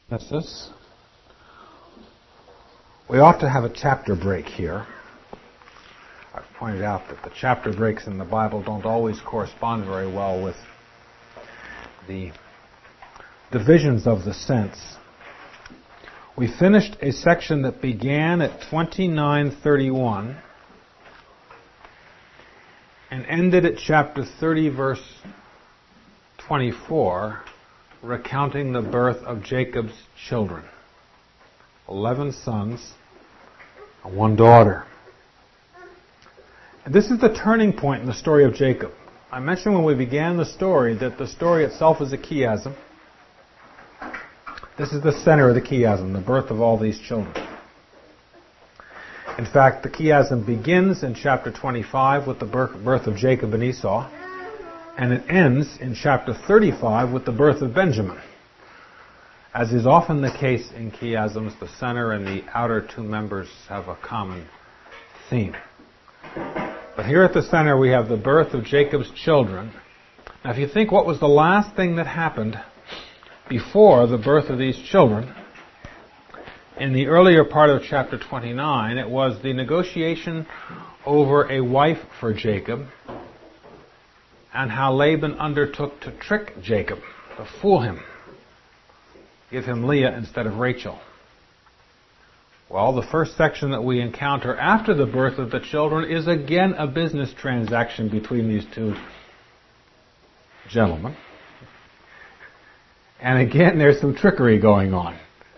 Genesis. We ought to have a chapter break here. I've pointed out that the chapter breaks in the Bible don't always correspond very well with the divisions of the sense. We finished a section that began at 29:31 and ended at chapter 30, verse 24, recounting the birth of Jacob's children. 11 sons and 1 daughter. And this is the turning point in the story of Jacob. I mentioned when we began the story that the story itself is a chiasm. This is the center of the chiasm, the birth of all these children. In fact, the chiasm begins in chapter 25 with the birth of Jacob and Esau, and it ends in chapter 35 with the birth of Benjamin. As is often the case in chiasms, the center and the outer two members have a common theme. But here at the center we have the birth of Jacob's children. Now if you think what was the last thing that happened before the birth of these children, in the earlier part of chapter 29, it was the negotiation over a wife for Jacob and how Laban undertook to trick Jacob, to fool him, give him Leah instead of Rachel. Well, the first section that we encounter after the birth of the children is again a business transaction between these two gentlemen. And again, there's some trickery going on.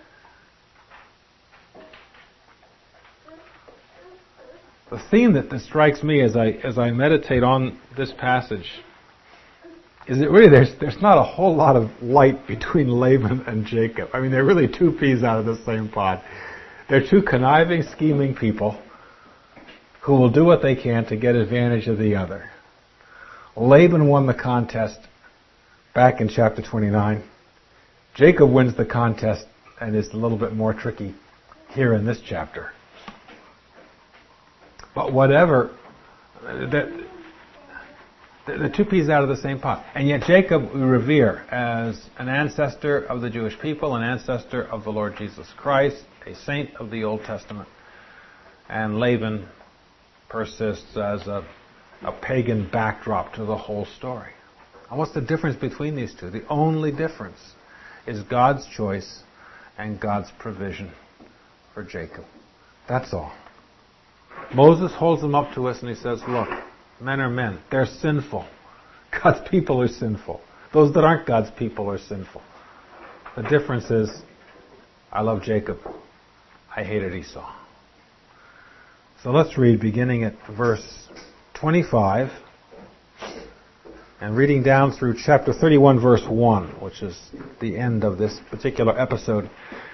The theme that strikes me as I meditate on this passage is that really there's not a whole lot of light between Laban and Jacob. I mean, they're really two peas out of the same pod. They're two conniving, scheming people who will do what they can to get advantage of the other. Laban won the contest back in chapter 29. Jacob wins the contest and is a little bit more tricky here in this chapter. But whatever, the two peas out of the same pot. And yet Jacob we revere as an ancestor of the Jewish people, an ancestor of the Lord Jesus Christ, a saint of the Old Testament. And Laban persists as a pagan backdrop to the whole story. And what's the difference between these two? The only difference is God's choice and God's provision for Jacob. That's all. Moses holds them up to us and he says, look, men are men. They're sinful. God's people are sinful. Those that aren't God's people are sinful. The difference is, I love Jacob. I hated Esau. So let's read beginning at verse 25 and reading down through chapter 31, verse 1, which is the end of this particular episode.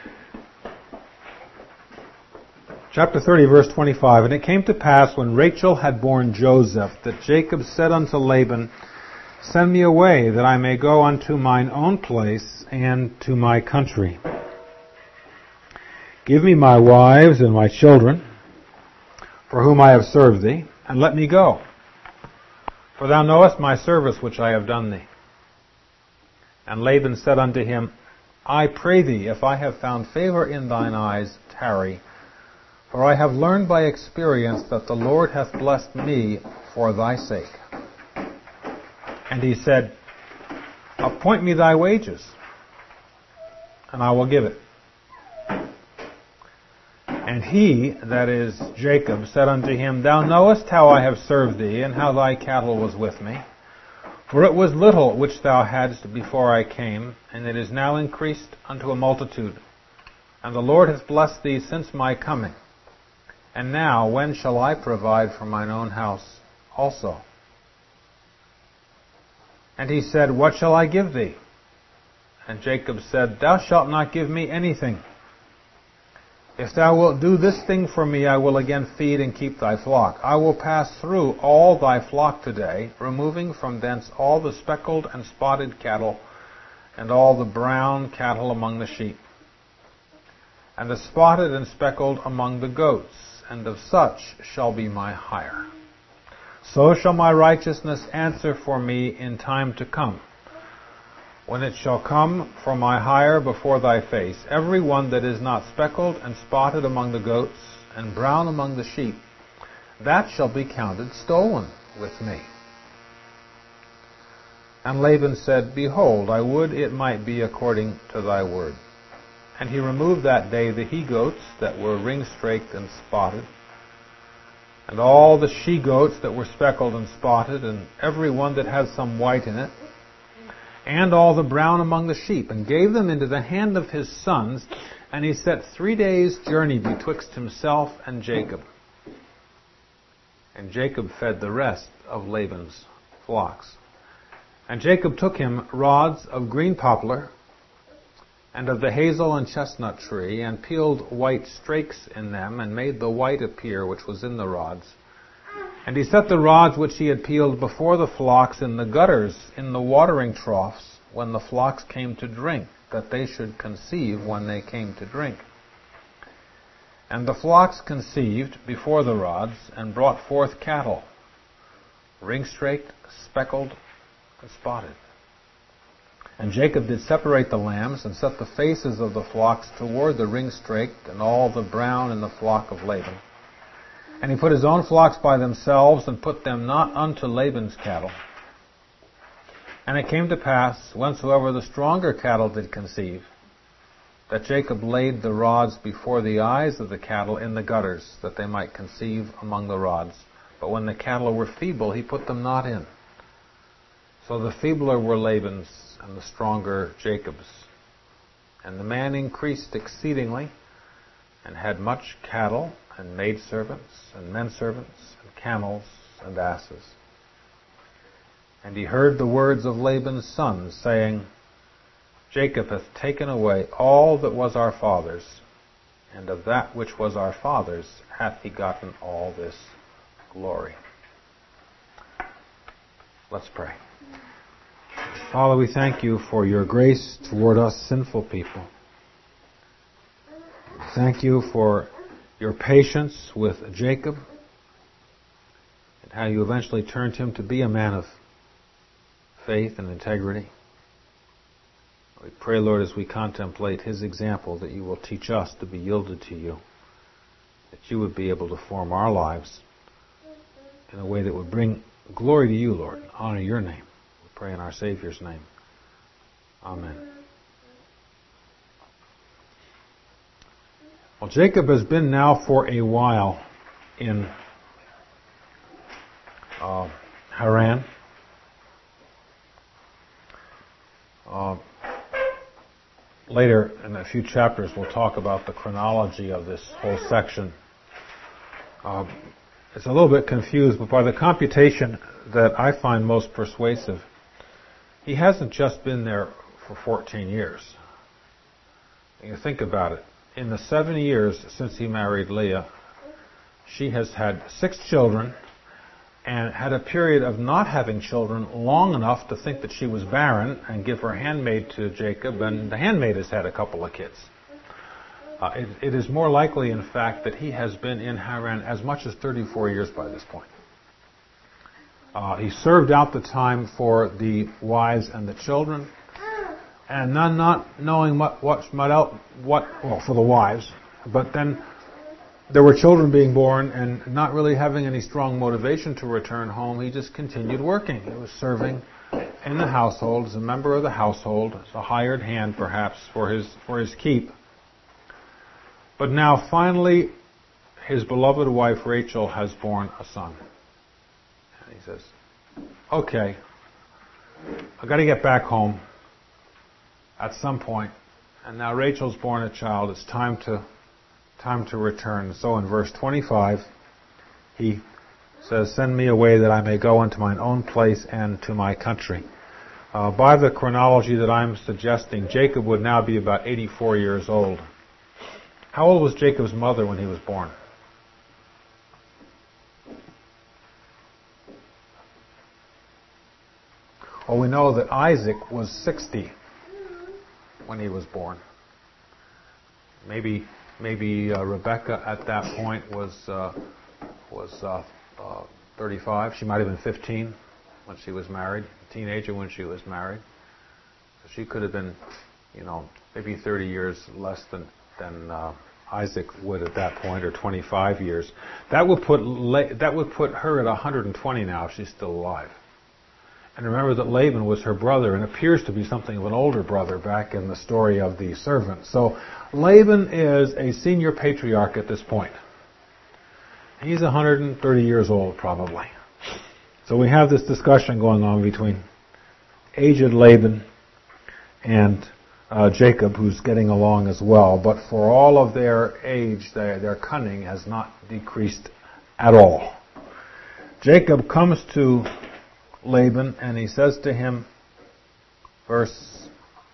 Chapter 30, verse 25, And it came to pass when Rachel had borne Joseph, that Jacob said unto Laban, Send me away, that I may go unto mine own place and to my country. Give me my wives and my children, for whom I have served thee, and let me go. For thou knowest my service which I have done thee. And Laban said unto him, I pray thee, if I have found favor in thine eyes, tarry. For I have learned by experience that the Lord hath blessed me for thy sake. And he said, Appoint me thy wages, and I will give it. And he, that is Jacob, said unto him, Thou knowest how I have served thee, and how thy cattle was with me. For it was little which thou hadst before I came, and it is now increased unto a multitude. And the Lord hath blessed thee since my coming. And now, when shall I provide for mine own house also? And he said, What shall I give thee? And Jacob said, Thou shalt not give me anything. If thou wilt do this thing for me, I will again feed and keep thy flock. I will pass through all thy flock today, removing from thence all the speckled and spotted cattle, and all the brown cattle among the sheep, and the spotted and speckled among the goats, and of such shall be my hire. So shall my righteousness answer for me in time to come. when it shall come for my hire before thy face, every one that is not speckled and spotted among the goats, and brown among the sheep, that shall be counted stolen with me. And Laban said, Behold, I would it might be according to thy word. And he removed that day the he-goats that were ring-straked and spotted, and all the she-goats that were speckled and spotted, and every one that had some white in it, and all the brown among the sheep, and gave them into the hand of his sons, and he set 3 days' journey betwixt himself and Jacob. And Jacob fed the rest of Laban's flocks. And Jacob took him rods of green poplar, and of the hazel and chestnut tree, and peeled white strakes in them, and made the white appear which was in the rods. And he set the rods which he had peeled before the flocks in the gutters, in the watering troughs, when the flocks came to drink, that they should conceive when they came to drink. And the flocks conceived before the rods, and brought forth cattle, ring-straked, speckled, and spotted. And Jacob did separate the lambs, and set the faces of the flocks toward the ring-straked, and all the brown in the flock of Laban. And he put his own flocks by themselves, and put them not unto Laban's cattle. And it came to pass, whensoever the stronger cattle did conceive, that Jacob laid the rods before the eyes of the cattle in the gutters, that they might conceive among the rods. But when the cattle were feeble, he put them not in. So the feebler were Laban's, and the stronger Jacob's. And the man increased exceedingly, and had much cattle, and maidservants, and menservants, and camels, and asses. And he heard the words of Laban's sons, saying, Jacob hath taken away all that was our father's, and of that which was our father's hath he gotten all this glory. Let's pray. Father, we thank you for your grace toward us sinful people. Thank you for your patience with Jacob, and how you eventually turned him to be a man of faith and integrity. We pray, Lord, as we contemplate his example, that you will teach us to be yielded to you, that you would be able to form our lives in a way that would bring glory to you, Lord, and honor your name. We pray in our Savior's name. Amen. Well, Jacob has been now for a while in Haran. Later in a few chapters we'll talk about the chronology of this whole section. It's a little bit confused, but by the computation that I find most persuasive, he hasn't just been there for 14 years. You think about it. In the 7 years since he married Leah, she has had 6 children and had a period of not having children long enough to think that she was barren and give her handmaid to Jacob, and the handmaid has had a couple of kids. It is more likely, in fact, that he has been in Haran as much as 34 years by this point. He served out the time for the wives and the children, and none not knowing what for the wives, but then there were children being born, and not really having any strong motivation to return home, he just continued working. He was serving in the household as a member of the household, as a hired hand perhaps for his keep. But now finally his beloved wife Rachel has borne a son. And he says, okay, I've got to get back home at some point. And now Rachel's born a child. It's time to return. So in verse 25, he says, send me away that I may go unto mine own place and to my country. By the chronology that I'm suggesting, Jacob would now be about 84 years old. How old was Jacob's mother when he was born? Well, we know that Isaac was 60 when he was born. Maybe Rebecca at that point was 35. She might have been 15 when she was married, a teenager when she was married. She could have been, maybe 30 years less than Isaac would at that point, or 25 years. That would put her at 120 now if she's still alive. And remember that Laban was her brother and appears to be something of an older brother back in the story of the servant. So Laban is a senior patriarch at this point. He's 130 years old probably. So we have this discussion going on between aged Laban and Jacob, who's getting along as well. But for all of their age, their cunning has not decreased at all. Jacob comes to Laban and he says to him, verse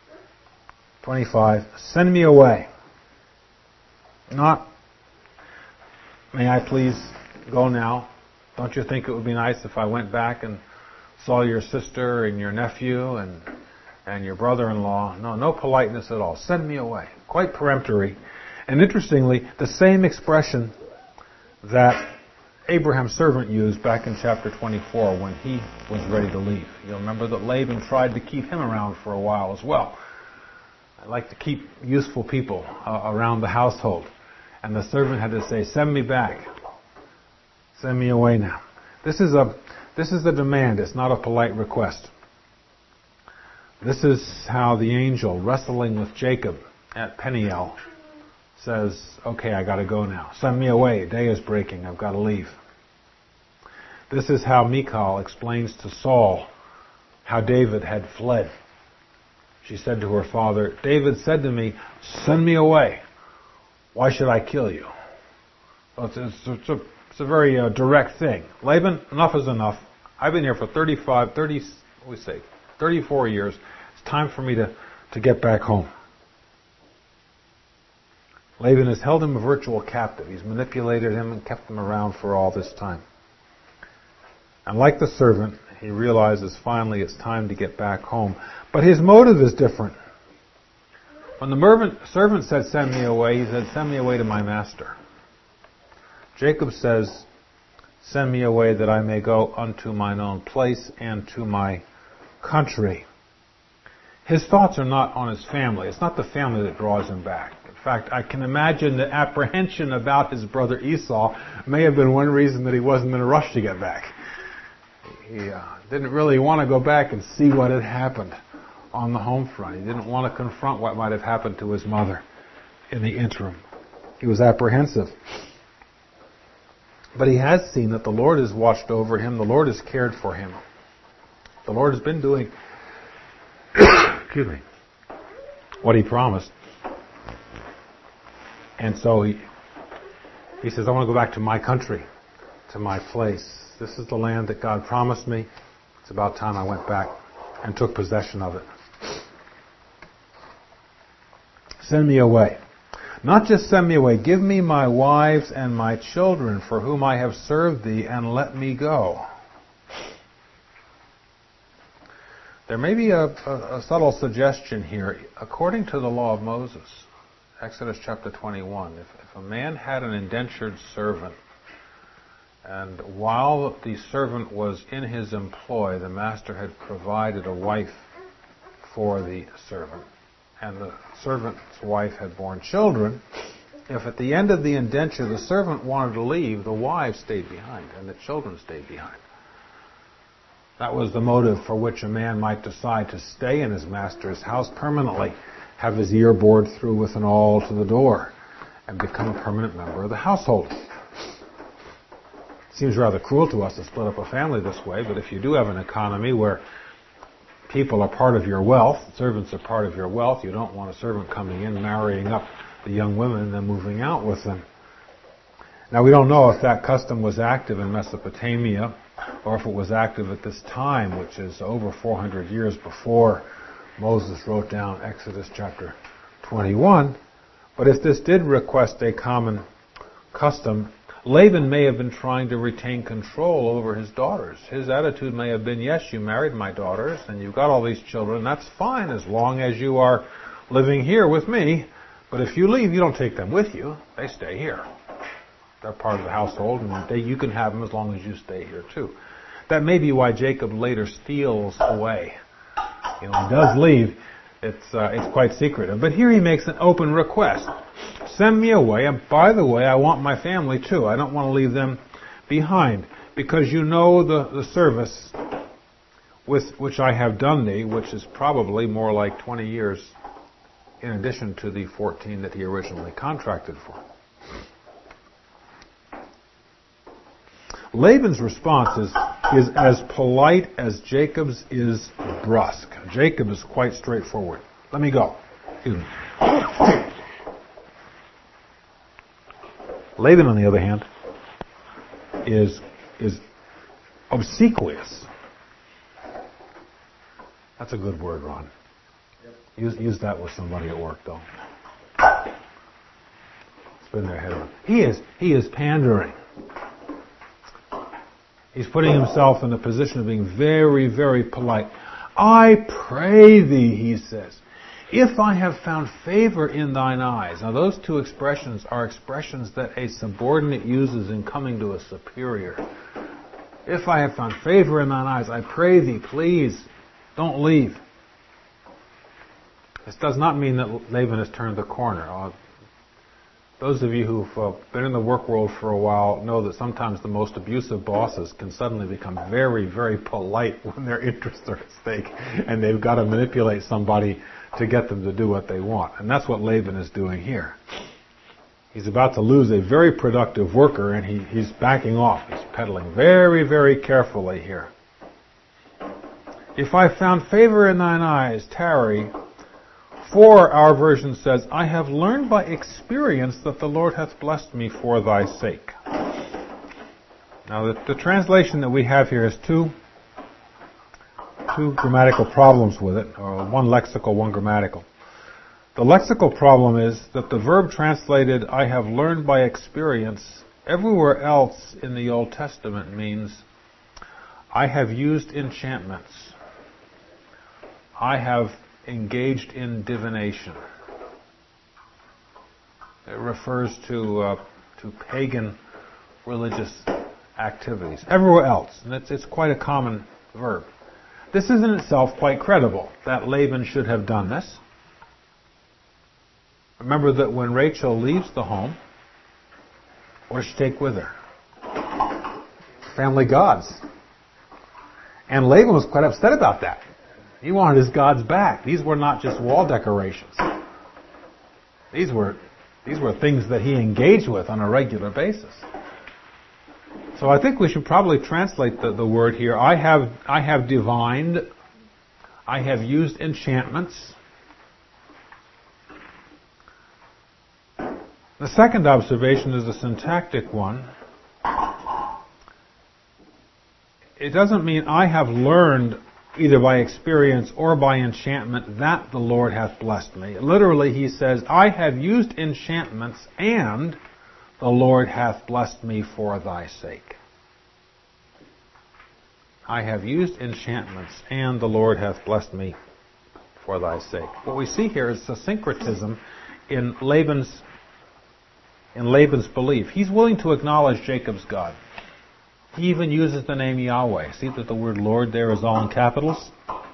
25, "Send me away. Not, may I please go now? Don't you think it would be nice if I went back and saw your sister and your nephew and your brother-in-law? No politeness at all. Send me away." Quite peremptory. And interestingly, the same expression that Abraham's servant used back in chapter 24 when he was ready to leave. You'll remember that Laban tried to keep him around for a while as well. I like to keep useful people around the household. And the servant had to say, "Send me back. Send me away now." This is a demand. It's not a polite request. This is how the angel, wrestling with Jacob at Peniel, says, "Okay, I got to go now. Send me away. Day is breaking. I've got to leave." This is how Michal explains to Saul how David had fled. She said to her father, "David said to me, 'Send me away. Why should I kill you?'" It's a very direct thing. "Laban, enough is enough. I've been here for 34 years. It's time for me to get back home." Laban has held him a virtual captive. He's manipulated him and kept him around for all this time. And like the servant, he realizes finally it's time to get back home. But his motive is different. When the servant said, "Send me away," he said, "Send me away to my master." Jacob says, "Send me away that I may go unto mine own place and to my country." His thoughts are not on his family. It's not the family that draws him back. In fact, I can imagine the apprehension about his brother Esau may have been one reason that he wasn't in a rush to get back. He didn't really want to go back and see what had happened on the home front. He didn't want to confront what might have happened to his mother in the interim. He was apprehensive. But he has seen that the Lord has watched over him. The Lord has cared for him. The Lord has been doing what he promised. And so he says, "I want to go back to my country, to my place. This is the land that God promised me. It's about time I went back and took possession of it. Send me away. Not just send me away, give me my wives and my children for whom I have served thee, and let me go." There may be a subtle suggestion here. According to the law of Moses, Exodus chapter 21, if a man had an indentured servant, and while the servant was in his employ, the master had provided a wife for the servant, and the servant's wife had borne children, if at the end of the indenture the servant wanted to leave, the wives stayed behind and the children stayed behind. That was the motive for which a man might decide to stay in his master's house permanently, have his ear bored through with an awl to the door, and become a permanent member of the household. It seems rather cruel to us to split up a family this way, but if you do have an economy where people are part of your wealth, servants are part of your wealth, you don't want a servant coming in, marrying up the young women, and then moving out with them. Now, we don't know if that custom was active in Mesopotamia, or if it was active at this time, which is over 400 years before Moses wrote down Exodus chapter 21. But if this did request a common custom, Laban may have been trying to retain control over his daughters. His attitude may have been, yes, you married my daughters, and you've got all these children, that's fine as long as you are living here with me, but if you leave, you don't take them with you. They stay here. They're part of the household, and you can have them as long as you stay here too. That may be why Jacob later steals away. He does leave, It's quite secretive. But here he makes an open request. Send me away, and by the way, I want my family too. I don't want to leave them behind, because you know the service with which I have done thee, which is probably more like 20 years in addition to the 14 that he originally contracted for. Laban's response is as polite as Jacob's is brusque. Jacob is quite straightforward. Let me go. Excuse me. Laban, on the other hand, is obsequious. That's a good word, Ron. Use that with somebody at work, though. Spin their head on. He is pandering. He's putting himself in a position of being very, very polite. I pray thee, he says, if I have found favor in thine eyes. Now those two expressions are expressions that a subordinate uses in coming to a superior. If I have found favor in thine eyes, I pray thee, please, don't leave. This does not mean that Laban has turned the corner. Those of you who've been in the work world for a while know that sometimes the most abusive bosses can suddenly become very, very polite when their interests are at stake and they've got to manipulate somebody to get them to do what they want. And that's what Laban is doing here. He's about to lose a very productive worker and he's backing off. He's pedaling very, very carefully here. If I found favor in thine eyes, tarry. For, our version says, I have learned by experience that the Lord hath blessed me for thy sake. Now, the translation that we have here has two grammatical problems with it, or one lexical, one grammatical. The lexical problem is that the verb translated, I have learned by experience, everywhere else in the Old Testament means, I have used enchantments. I have engaged in divination. It refers to pagan religious activities. Everywhere else, and it's quite a common verb. This is in itself quite credible, that Laban should have done this. Remember that when Rachel leaves the home, what does she take with her? Family gods. And Laban was quite upset about that. He wanted his gods back. These were not just wall decorations. These were things that he engaged with on a regular basis. So I think we should probably translate the word here. I have divined. I have used enchantments. The second observation is a syntactic one. It doesn't mean I have learned either by experience or by enchantment that the Lord hath blessed me. Literally, he says, I have used enchantments and the Lord hath blessed me for thy sake. I have used enchantments and the Lord hath blessed me for thy sake. What we see here is a syncretism in Laban's belief. He's willing to acknowledge Jacob's God. He even uses the name Yahweh. See that the word Lord there is all in capitals?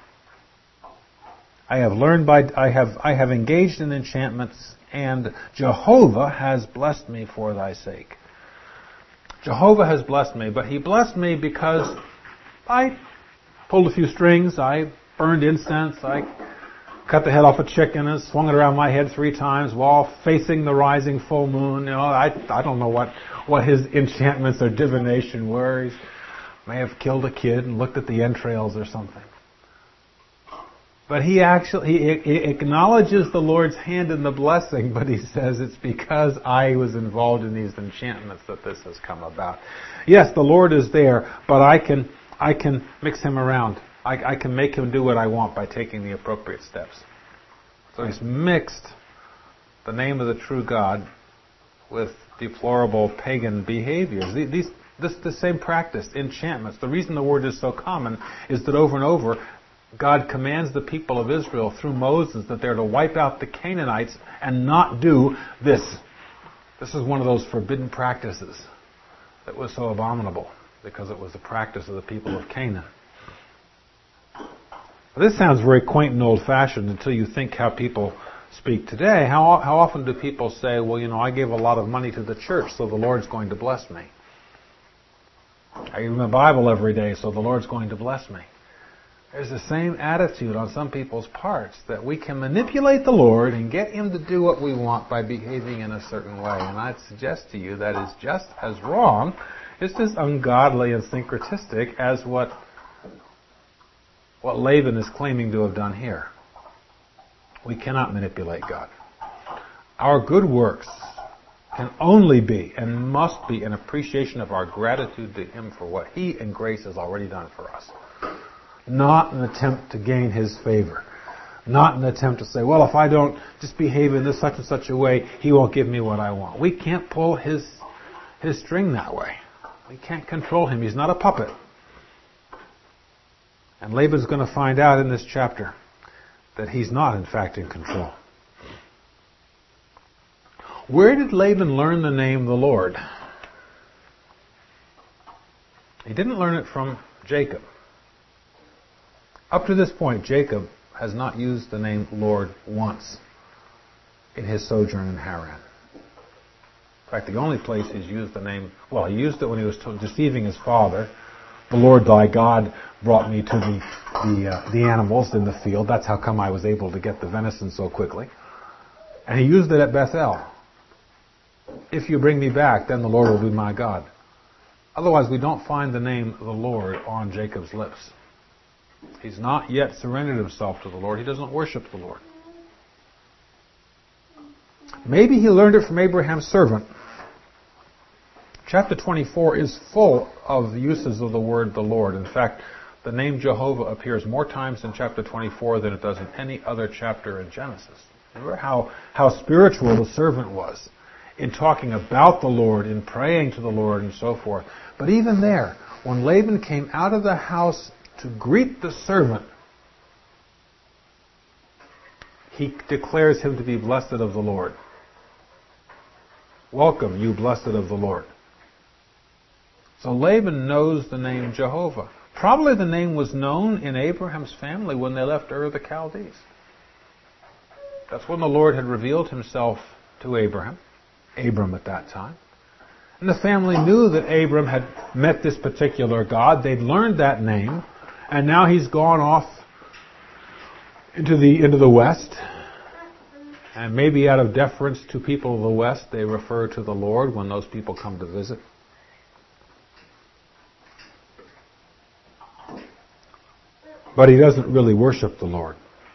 I have engaged in enchantments, and Jehovah has blessed me for thy sake. Jehovah has blessed me, but he blessed me because I pulled a few strings, I burned incense, I cut the head off a chicken and swung it around my head 3 times while facing the rising full moon. You know, I don't know what his enchantments or divination were. He may have killed a kid and looked at the entrails or something. But he acknowledges the Lord's hand in the blessing, but he says it's because I was involved in these enchantments that this has come about. Yes, the Lord is there, but I can mix him around. I can make him do what I want by taking the appropriate steps. So he's mixed the name of the true God with deplorable pagan behaviors. The same practice, enchantments. The reason the word is so common is that over and over, God commands the people of Israel through Moses that they're to wipe out the Canaanites and not do this. This is one of those forbidden practices that was so abominable because it was the practice of the people of Canaan. This sounds very quaint and old-fashioned until you think how people speak today. How often do people say, well, I gave a lot of money to the church, so the Lord's going to bless me. I read the Bible every day, so the Lord's going to bless me. There's the same attitude on some people's parts, that we can manipulate the Lord and get Him to do what we want by behaving in a certain way. And I'd suggest to you that is just as wrong, it's as ungodly and syncretistic as what Laban is claiming to have done here. We cannot manipulate God. Our good works can only be and must be an appreciation of our gratitude to Him for what He in grace has already done for us. Not an attempt to gain His favor. Not an attempt to say, well, if I don't just behave in this such and such a way, He won't give me what I want. We can't pull His string that way. We can't control Him. He's not a puppet. And Laban's going to find out in this chapter that he's not, in fact, in control. Where did Laban learn the name the Lord? He didn't learn it from Jacob. Up to this point, Jacob has not used the name Lord once in his sojourn in Haran. In fact, the only place he's used the name, he used it when he was deceiving his father. The Lord thy God brought me to the animals in the field. That's how come I was able to get the venison so quickly. And he used it at Bethel. If you bring me back, then the Lord will be my God. Otherwise, we don't find the name of the Lord on Jacob's lips. He's not yet surrendered himself to the Lord. He doesn't worship the Lord. Maybe he learned it from Abraham's servant. Chapter 24 is full of uses of the word the Lord. In fact, the name Jehovah appears more times in chapter 24 than it does in any other chapter in Genesis. Remember how spiritual the servant was in talking about the Lord, in praying to the Lord and so forth. But even there, when Laban came out of the house to greet the servant, he declares him to be blessed of the Lord. Welcome, you blessed of the Lord. So Laban knows the name Jehovah. Probably the name was known in Abraham's family when they left Ur of the Chaldees. That's when the Lord had revealed Himself to Abram at that time. And the family knew that Abram had met this particular God. They'd learned that name, and now he's gone off into the West. And maybe out of deference to people of the West, they refer to the Lord when those people come to visit. But he doesn't really worship the Lord.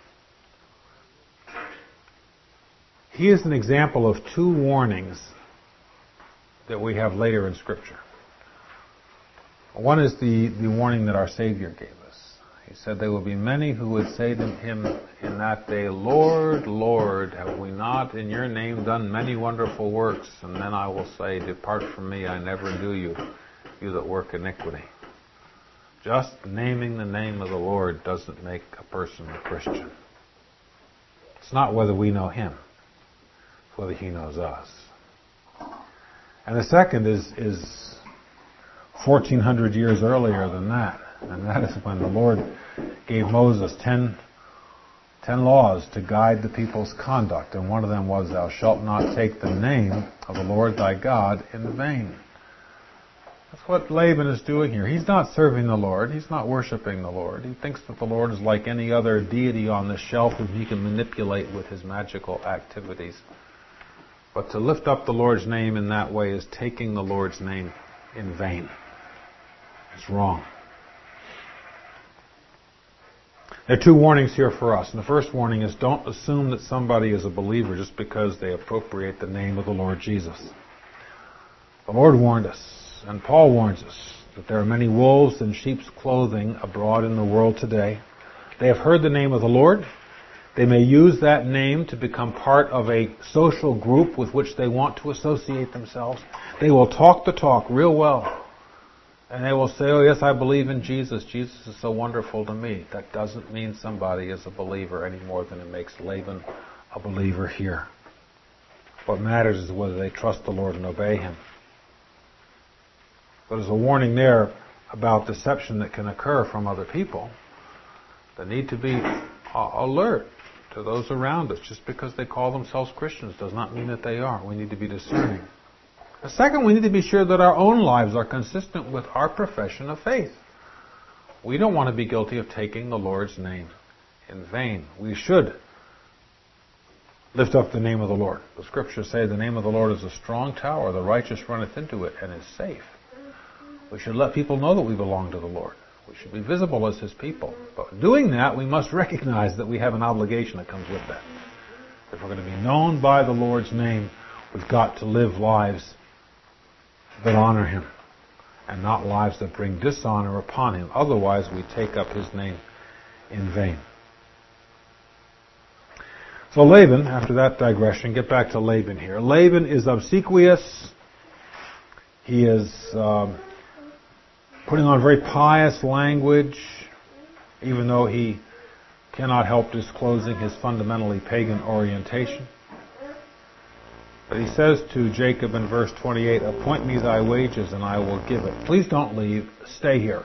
He is an example of two warnings that we have later in Scripture. One is the warning that our Savior gave us. He said, there will be many who would say to Him in that day, Lord, Lord, have we not in Your name done many wonderful works? And then I will say, depart from me, I never knew you, you that work iniquity. Just naming the name of the Lord doesn't make a person a Christian. It's not whether we know Him, it's whether He knows us. And the second is 1,400 years earlier than that. And that is when the Lord gave Moses 10 laws to guide the people's conduct. And one of them was, thou shalt not take the name of the Lord thy God in vain. That's what Laban is doing here. He's not serving the Lord. He's not worshiping the Lord. He thinks that the Lord is like any other deity on the shelf whom he can manipulate with his magical activities. But to lift up the Lord's name in that way is taking the Lord's name in vain. It's wrong. There are two warnings here for us. And the first warning is, don't assume that somebody is a believer just because they appropriate the name of the Lord Jesus. The Lord warned us, and Paul warns us, that there are many wolves in sheep's clothing abroad in the world today. They have heard the name of the Lord. They may use that name to become part of a social group with which they want to associate themselves. They will talk the talk real well. And they will say, oh yes, I believe in Jesus. Jesus is so wonderful to me. That doesn't mean somebody is a believer any more than it makes Laban a believer here. What matters is whether they trust the Lord and obey Him. But there's a warning there about deception that can occur from other people. The need to be alert to those around us. Just because they call themselves Christians does not mean that they are. We need to be discerning. Second, we need to be sure that our own lives are consistent with our profession of faith. We don't want to be guilty of taking the Lord's name in vain. We should lift up the name of the Lord. The Scriptures say the name of the Lord is a strong tower. The righteous runneth into it and is safe. We should let people know that we belong to the Lord. We should be visible as His people. But doing that, we must recognize that we have an obligation that comes with that. If we're going to be known by the Lord's name, we've got to live lives that honor Him and not lives that bring dishonor upon Him. Otherwise, we take up His name in vain. So Laban, after that digression, get back to Laban here. Laban is obsequious. He is putting on very pious language, even though he cannot help disclosing his fundamentally pagan orientation. But he says to Jacob in verse 28, "Appoint me thy wages and I will give it." Please don't leave. Stay here.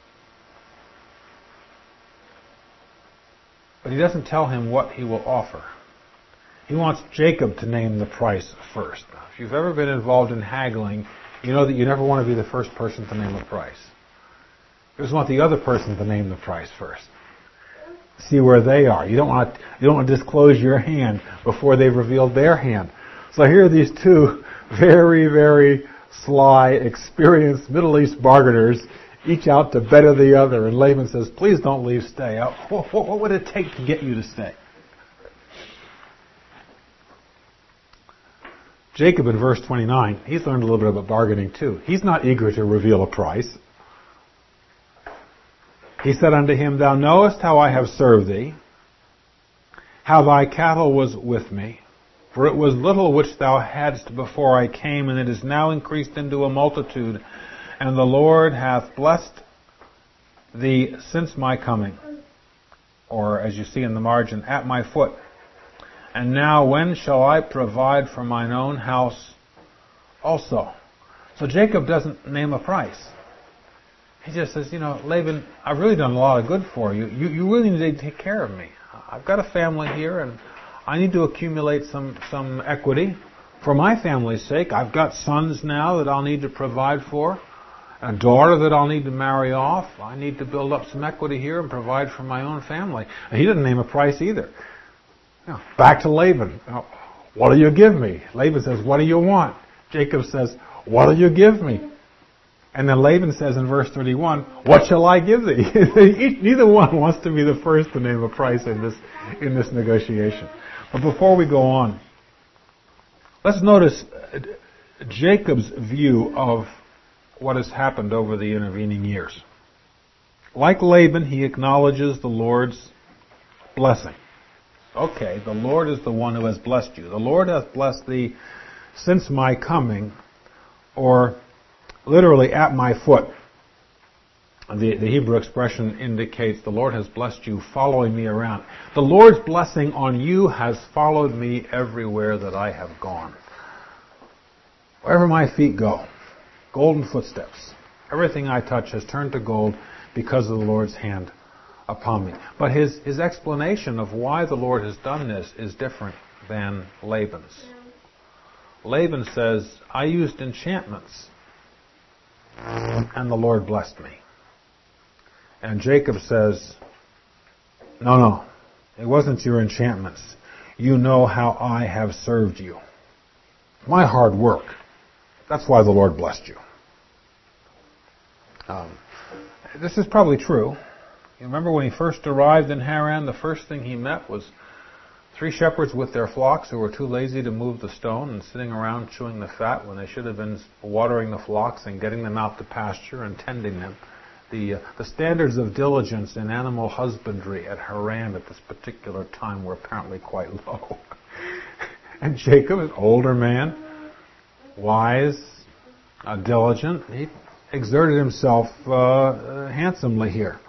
But he doesn't tell him what he will offer. He wants Jacob to name the price first. If you've ever been involved in haggling, you know that you never want to be the first person to name a price. You just want the other person to name the price first. See where they are. You don't want to disclose your hand before they've revealed their hand. So here are these two very, very sly, experienced Middle East bargainers, each out to better the other. And Laban says, "Please don't leave, stay. What would it take to get you to stay?" Jacob in verse 29, he's learned a little bit about bargaining too. He's not eager to reveal a price. He said unto him, "Thou knowest how I have served thee, how thy cattle was with me. For it was little which thou hadst before I came, and it is now increased into a multitude. And the Lord hath blessed thee since my coming." Or, as you see in the margin, "at my foot. And now when shall I provide for mine own house also?" So Jacob doesn't name a price. He just says, "Laban, I've really done a lot of good for you. You really need to take care of me. I've got a family here, and I need to accumulate some equity for my family's sake. I've got sons now that I'll need to provide for, a daughter that I'll need to marry off. I need to build up some equity here and provide for my own family." And he didn't name a price either. Back to Laban. "What do you give me?" Laban says, "What do you want?" Jacob says, "What do you give me?" And then Laban says in verse 31, "What shall I give thee?" Neither one wants to be the first to name a price in this negotiation. But before we go on, let's notice Jacob's view of what has happened over the intervening years. Like Laban, he acknowledges the Lord's blessing. Okay, the Lord is the one who has blessed you. The Lord hath blessed thee since my coming, or literally at my foot. The Hebrew expression indicates the Lord has blessed you following me around. The Lord's blessing on you has followed me everywhere that I have gone. Wherever my feet go, golden footsteps. Everything I touch has turned to gold because of the Lord's hand upon me. But his explanation of why the Lord has done this is different than Laban's. Laban says, "I used enchantments, and the Lord blessed me." And Jacob says, No, it wasn't your enchantments. You know how I have served you. My hard work. That's why the Lord blessed you." This is probably true. You remember when he first arrived in Haran, the first thing he met was 3 shepherds with their flocks who were too lazy to move the stone and sitting around chewing the fat when they should have been watering the flocks and getting them out to pasture and tending them. The standards of diligence in animal husbandry at Haran at this particular time were apparently quite low. And Jacob, an older man, wise, diligent, he exerted himself handsomely here.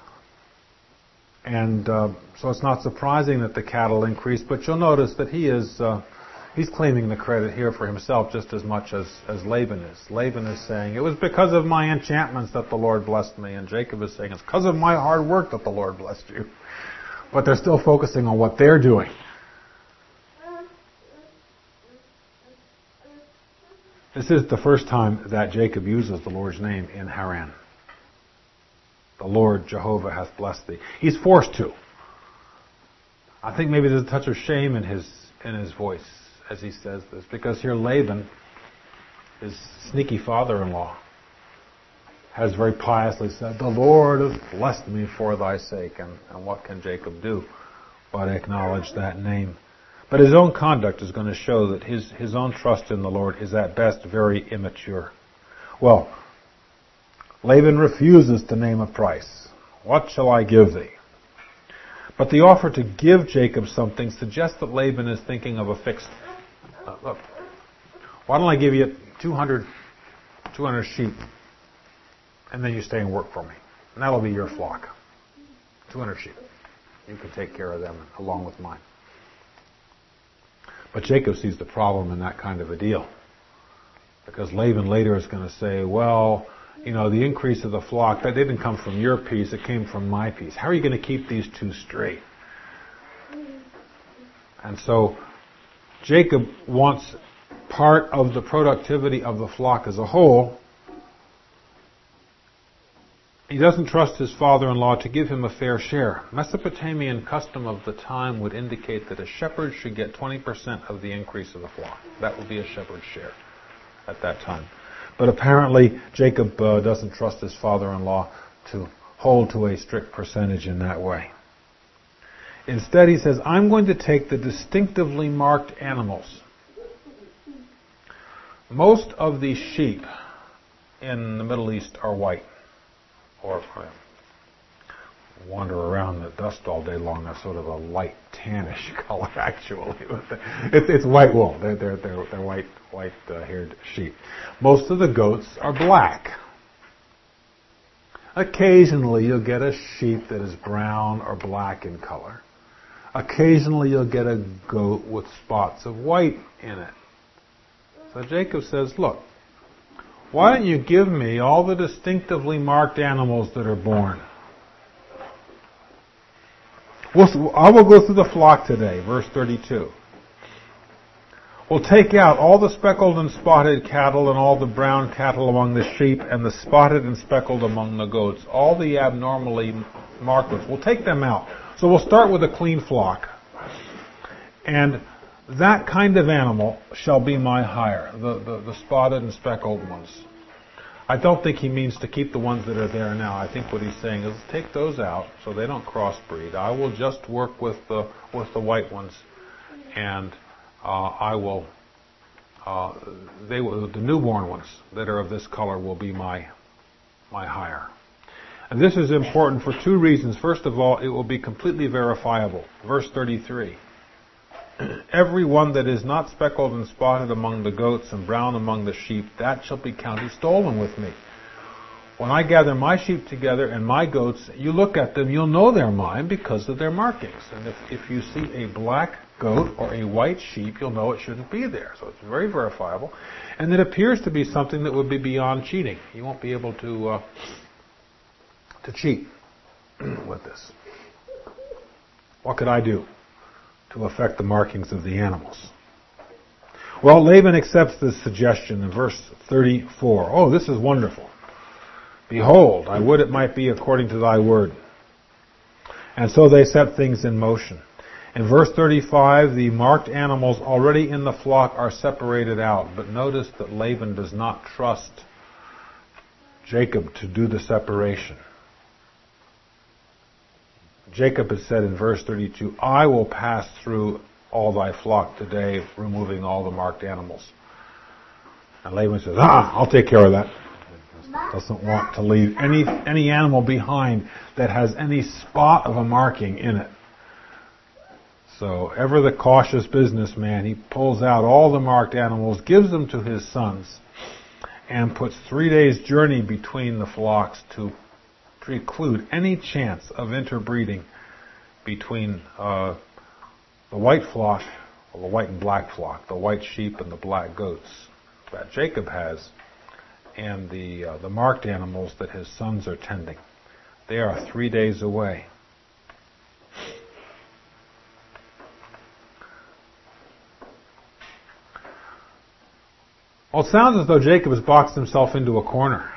And so it's not surprising that the cattle increased, but you'll notice that he is he's claiming the credit here for himself just as much as Laban is. Laban is saying, it was because of my enchantments that the Lord blessed me. And Jacob is saying, it's because of my hard work that the Lord blessed you. But they're still focusing on what they're doing. This is the first time that Jacob uses the Lord's name in Haran. The Lord Jehovah hath blessed thee. He's forced to. I think maybe there's a touch of shame in his voice as he says this, because here Laban, his sneaky father-in-law, has very piously said, the Lord hath blessed me for thy sake. And what can Jacob do but acknowledge that name? But his own conduct is going to show that his own trust in the Lord is at best very immature. Well, Laban refuses to name a price. What shall I give thee? But the offer to give Jacob something suggests that Laban is thinking of a fixed, look, why don't I give you 200 sheep, and then you stay and work for me. And that'll be your flock. 200 sheep. You can take care of them along with mine. But Jacob sees the problem in that kind of a deal. Because Laban later is going to say, well, the increase of the flock, that didn't come from your piece, it came from my piece. How are you going to keep these two straight? And so Jacob wants part of the productivity of the flock as a whole. He doesn't trust his father-in-law to give him a fair share. Mesopotamian custom of the time would indicate that a shepherd should get 20% of the increase of the flock. That would be a shepherd's share at that time. But apparently Jacob doesn't trust his father-in-law to hold to a strict percentage in that way. Instead, he says, I'm going to take the distinctively marked animals. Most of the sheep in the Middle East are white. Or wander around the dust all day long, a sort of a light tannish color. Actually, it's white wool. They're white haired sheep. Most of the goats are black. Occasionally, you'll get a sheep that is brown or black in color. Occasionally, you'll get a goat with spots of white in it. So Jacob says, look, why don't you give me all the distinctively marked animals that are born? I will go through the flock today, verse 32. We'll take out all the speckled and spotted cattle and all the brown cattle among the sheep and the spotted and speckled among the goats. All the abnormally marked ones. We'll take them out. So we'll start with a clean flock. And that kind of animal shall be my hire, the spotted and speckled ones. I don't think he means to keep the ones that are there now. I think what he's saying is take those out so they don't crossbreed. I will just work with the white ones, and the newborn ones that are of this color will be my hire. And this is important for two reasons. First of all, it will be completely verifiable. Verse 33. Every one that is not speckled and spotted among the goats and brown among the sheep, that shall be counted stolen with me. When I gather my sheep together and my goats, you look at them, you'll know they're mine because of their markings. And if you see a black goat or a white sheep, you'll know it shouldn't be there. So it's very verifiable. And it appears to be something that would be beyond cheating. You won't be able to cheat with this. What could I do to affect the markings of the animals? Well, Laban accepts this suggestion in verse 34. Oh, this is wonderful. Behold, I would it might be according to thy word. And so they set things in motion. In verse 35, the marked animals already in the flock are separated out. But notice that Laban does not trust Jacob to do the separation. Jacob has said in verse 32, I will pass through all thy flock today, removing all the marked animals. And Laban says, I'll take care of that. Doesn't want to leave any animal behind that has any spot of a marking in it. So, ever the cautious businessman, he pulls out all the marked animals, gives them to his sons, and puts 3 days' journey between the flocks to preclude any chance of interbreeding between the white flock the white and black flock, the white sheep and the black goats that Jacob has, and the marked animals that his sons are tending. They are 3 days away. Well, it sounds as though Jacob has boxed himself into a corner.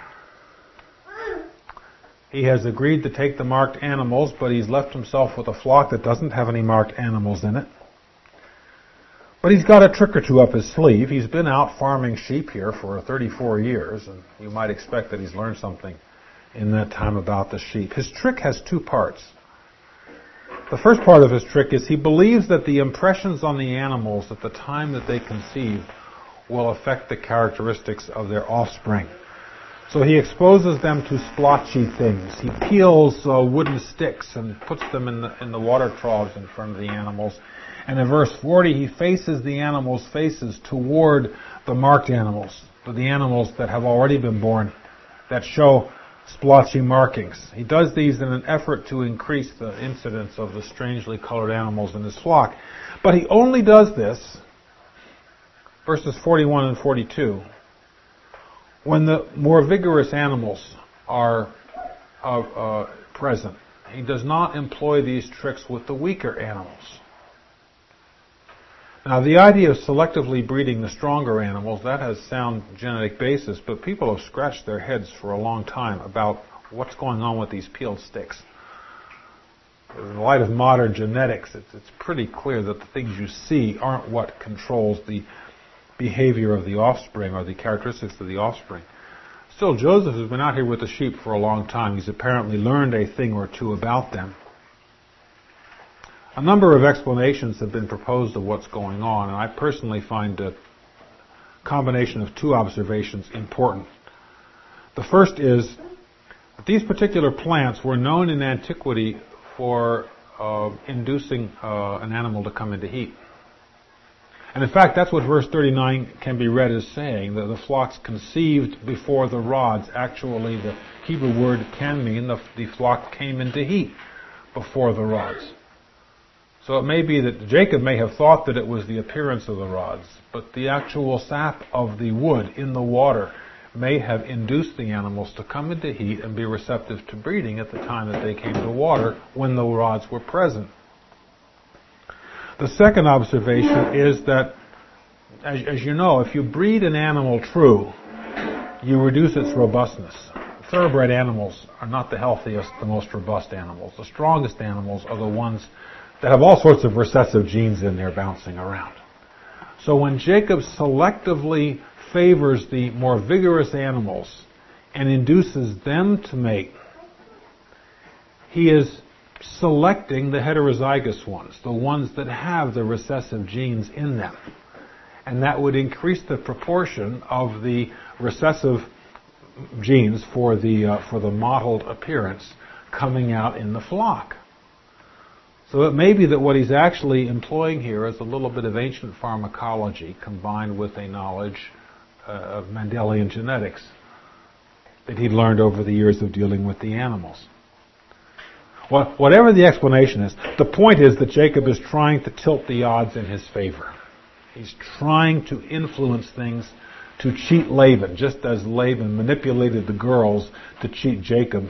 He has agreed to take the marked animals, but he's left himself with a flock that doesn't have any marked animals in it. But he's got a trick or two up his sleeve. He's been out farming sheep here for 34 years, and you might expect that he's learned something in that time about the sheep. His trick has two parts. The first part of his trick is he believes that the impressions on the animals at the time that they conceive will affect the characteristics of their offspring. So he exposes them to splotchy things. He peels wooden sticks and puts them in the water troughs in front of the animals. And in verse 40, he faces the animals' faces toward the marked animals, the animals that have already been born, that show splotchy markings. He does these in an effort to increase the incidence of the strangely colored animals in his flock. But he only does this, verses 41 and 42, when the more vigorous animals are present. He does not employ these tricks with the weaker animals. Now, the idea of selectively breeding the stronger animals, that has sound genetic basis, but people have scratched their heads for a long time about what's going on with these peeled sticks. In the light of modern genetics, it's pretty clear that the things you see aren't what controls the behavior of the offspring or the characteristics of the offspring. Still, Joseph has been out here with the sheep for a long time. He's apparently learned a thing or two about them. A number of explanations have been proposed of what's going on, and I personally find a combination of two observations important. The first is that these particular plants were known in antiquity for inducing an animal to come into heat. And in fact, that's what verse 39 can be read as saying, that the flocks conceived before the rods. Actually, the Hebrew word can mean the flock came into heat before the rods. So it may be that Jacob may have thought that it was the appearance of the rods, but the actual sap of the wood in the water may have induced the animals to come into heat and be receptive to breeding at the time that they came to water when the rods were present. The second observation is that, as you know, if you breed an animal true, you reduce its robustness. Thoroughbred animals are not the healthiest, the most robust animals. The strongest animals are the ones that have all sorts of recessive genes in there bouncing around. So when Jacob selectively favors the more vigorous animals and induces them to mate, he is selecting the heterozygous ones, the ones that have the recessive genes in them. And that would increase the proportion of the recessive genes for the mottled appearance coming out in the flock. So it may be that what he's actually employing here is a little bit of ancient pharmacology combined with a knowledge of Mendelian genetics that he'd learned over the years of dealing with the animals. Well, whatever the explanation is, the point is that Jacob is trying to tilt the odds in his favor. He's trying to influence things to cheat Laban, just as Laban manipulated the girls to cheat Jacob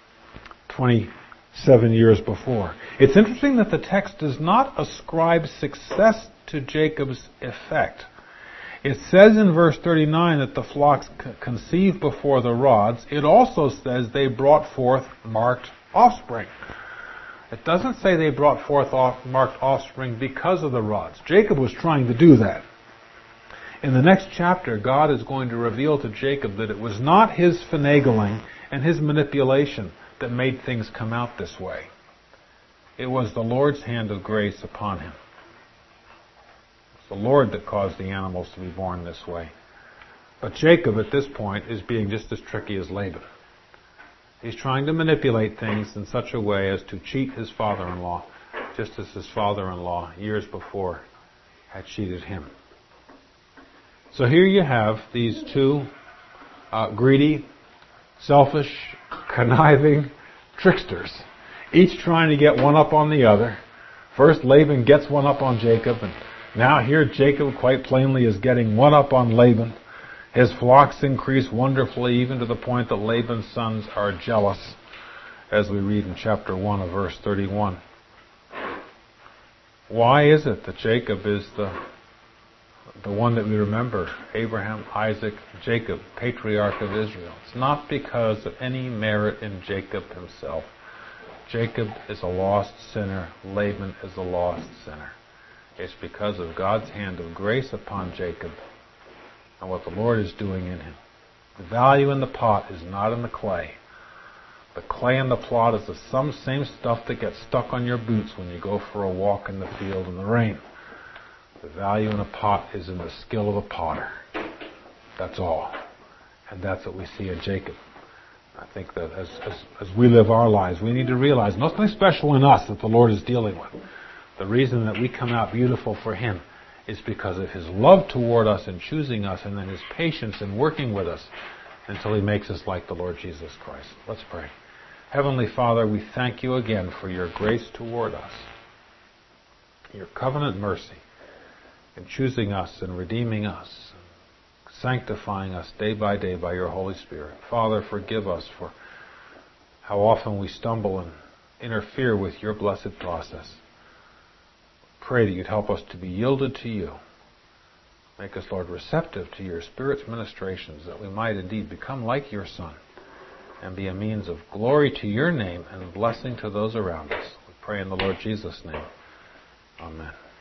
27 years before. It's interesting that the text does not ascribe success to Jacob's effect. It says in verse 39 that the flocks conceived before the rods. It also says they brought forth marked offspring. It doesn't say they brought forth marked offspring because of the rods. Jacob was trying to do that. In the next chapter, God is going to reveal to Jacob that it was not his finagling and his manipulation that made things come out this way. It was the Lord's hand of grace upon him. It's the Lord that caused the animals to be born this way. But Jacob at this point is being just as tricky as Laban. He's trying to manipulate things in such a way as to cheat his father-in-law, just as his father-in-law years before had cheated him. So here you have these two greedy, selfish, conniving tricksters, each trying to get one up on the other. First, Laban gets one up on Jacob and Now here Jacob quite plainly is getting one up on Laban. His flocks increase wonderfully, even to the point that Laban's sons are jealous, as we read in chapter 1 of verse 31. Why is it that Jacob is the one that we remember? Abraham, Isaac, Jacob, patriarch of Israel. It's not because of any merit in Jacob himself. Jacob is a lost sinner. Laban is a lost sinner. It's because of God's hand of grace upon Jacob and what the Lord is doing in him. The value in the pot is not in the clay. The clay in the pot is the same stuff that gets stuck on your boots when you go for a walk in the field in the rain. The value in a pot is in the skill of the potter. That's all. And that's what we see in Jacob. I think that as we live our lives, we need to realize nothing special in us that the Lord is dealing with. The reason that we come out beautiful for Him is because of His love toward us in choosing us, and then His patience in working with us until He makes us like the Lord Jesus Christ. Let's pray. Heavenly Father, we thank You again for Your grace toward us, Your covenant mercy in choosing us and redeeming us, sanctifying us day by day by Your Holy Spirit. Father, forgive us for how often we stumble and interfere with Your blessed process. Pray that You'd help us to be yielded to You. Make us, Lord, receptive to Your Spirit's ministrations, that we might indeed become like Your Son and be a means of glory to Your name and blessing to those around us. We pray in the Lord Jesus' name. Amen.